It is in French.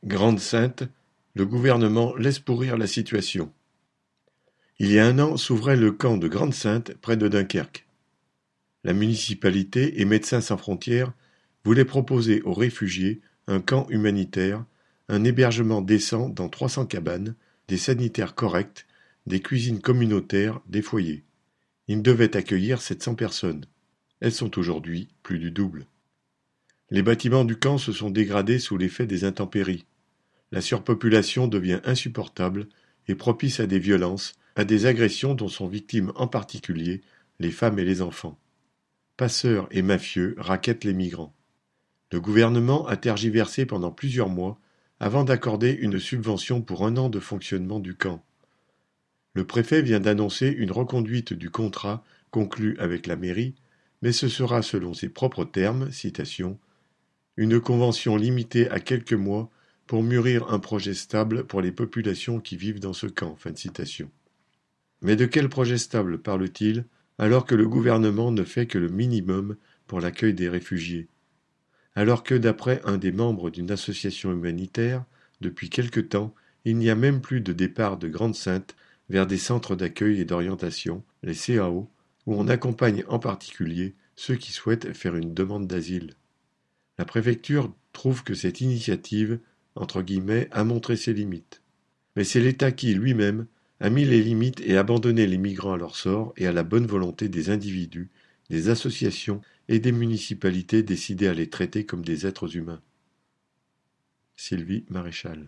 Grande-Synthe, le gouvernement laisse pourrir la situation. Il y a un an s'ouvrait le camp de Grande-Synthe près de Dunkerque. La municipalité et Médecins sans frontières voulaient proposer aux réfugiés un camp humanitaire, un hébergement décent dans 300 cabanes, des sanitaires corrects, des cuisines communautaires, des foyers. Ils devaient accueillir 700 personnes. Elles sont aujourd'hui plus du double. Les bâtiments du camp se sont dégradés sous l'effet des intempéries. La surpopulation devient insupportable et propice à des violences, à des agressions dont sont victimes en particulier les femmes et les enfants. Passeurs et mafieux rackettent les migrants. Le gouvernement a tergiversé pendant plusieurs mois avant d'accorder une subvention pour 1 an de fonctionnement du camp. Le préfet vient d'annoncer une reconduite du contrat conclu avec la mairie, mais ce sera selon ses propres termes, citation, une convention limitée à quelques mois pour mûrir un projet stable pour les populations qui vivent dans ce camp. Fin de citation. Mais de quel projet stable parle-t-il alors que le gouvernement ne fait que le minimum pour l'accueil des réfugiés? Alors que, d'après un des membres d'une association humanitaire, depuis quelque temps, il n'y a même plus de départ de Grande-Synthe vers des centres d'accueil et d'orientation, les CAO, où on accompagne en particulier ceux qui souhaitent faire une demande d'asile. La préfecture trouve que cette initiative, entre guillemets, a montré ses limites. Mais c'est l'État qui, lui-même, a mis les limites et abandonné les migrants à leur sort et à la bonne volonté des individus, des associations et des municipalités décidées à les traiter comme des êtres humains. Sylvie Maréchal.